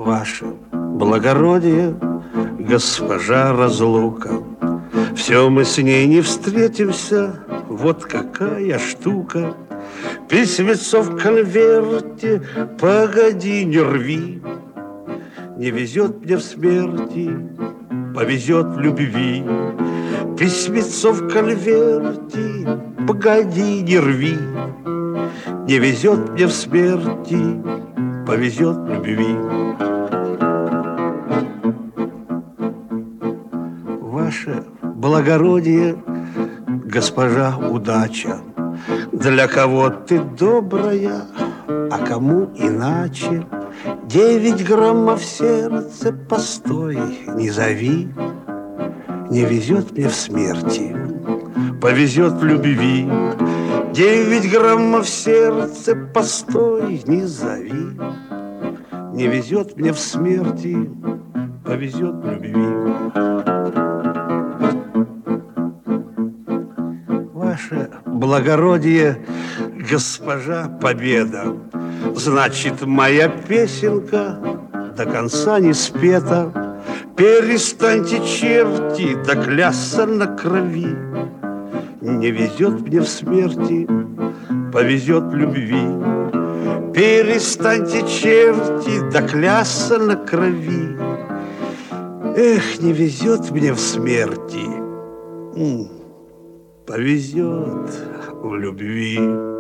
Ваше благородие, госпожа разлука, все мы с ней не встретимся, вот какая штука. Письмецо в конверте, погоди, не рви. Не везет мне в смерти, повезет в любви. Письмецо в конверте, погоди, не рви. Не везет мне в смерти, повезет в любви. Ваше благородие, госпожа удача, для кого ты добрая, а кому иначе. 9 граммов в сердце, постой, не зови. Не везет мне в смерти, повезет в любви. 9 граммов в сердце, постой, не зови. Не везет мне в смерти, повезет в любви. Ваше благородие, госпожа Победа, значит, моя песенка до конца не спета. Перестаньте, черти, доклясться на крови. Не везет мне в смерти, повезет в любви. Перестаньте, черти, доклясться на крови. Эх, не везет мне в смерти, повезет в любви.